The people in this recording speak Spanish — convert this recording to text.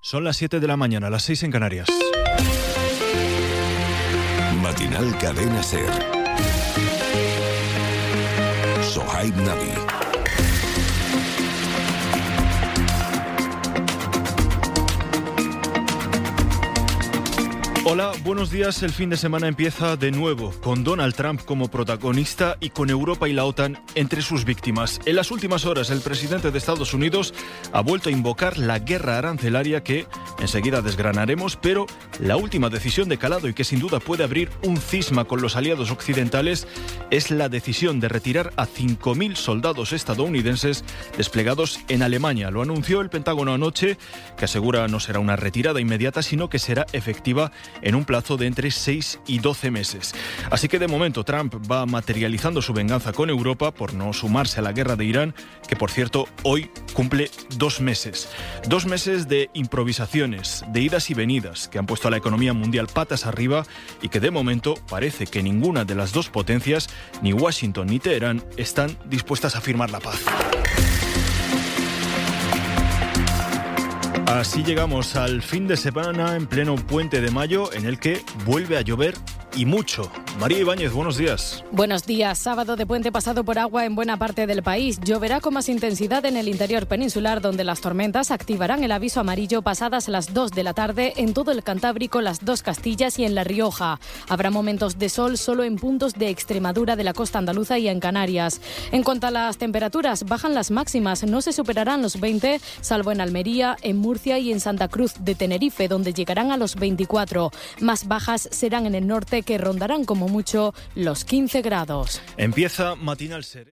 Son las 7 de la mañana, las 6 en Canarias. Matinal Cadena SER. Sohaib Nabi. Hola, buenos días. El fin de semana empieza de nuevo, con Donald Trump como protagonista y con Europa y la OTAN entre sus víctimas. En las últimas horas, el presidente de Estados Unidos ha vuelto a invocar la guerra arancelaria que enseguida desgranaremos, pero la última decisión de calado y que sin duda puede abrir un cisma con los aliados occidentales es la decisión de retirar a 5.000 soldados estadounidenses desplegados en Alemania. Lo anunció el Pentágono anoche, que asegura no será una retirada inmediata, sino que será efectiva en un plazo de entre 6 y 12 meses. Así que de momento Trump va materializando su venganza con Europa por no sumarse a la guerra de Irán, que por cierto hoy cumple 2 meses. 2 meses de improvisaciones, de idas y venidas, que han puesto a la economía mundial patas arriba y que de momento parece que ninguna de las dos potencias, ni Washington ni Teherán, están dispuestas a firmar la paz. Así llegamos al fin de semana en pleno puente de mayo, en el que vuelve a llover y mucho. María Ibáñez, buenos días. Buenos días. Sábado de puente pasado por agua en buena parte del país. Lloverá con más intensidad en el interior peninsular, donde las tormentas activarán el aviso amarillo pasadas las 2 de la tarde en todo el Cantábrico, las dos Castillas y en La Rioja. Habrá momentos de sol solo en puntos de Extremadura, de la costa andaluza y en Canarias. En cuanto a las temperaturas, bajan las máximas. No se superarán los 20, salvo en Almería, en Murcia y en Santa Cruz de Tenerife, donde llegarán a los 24. Más bajas serán en el norte, que rondarán como mucho los 15 grados. Empieza Matinal SER.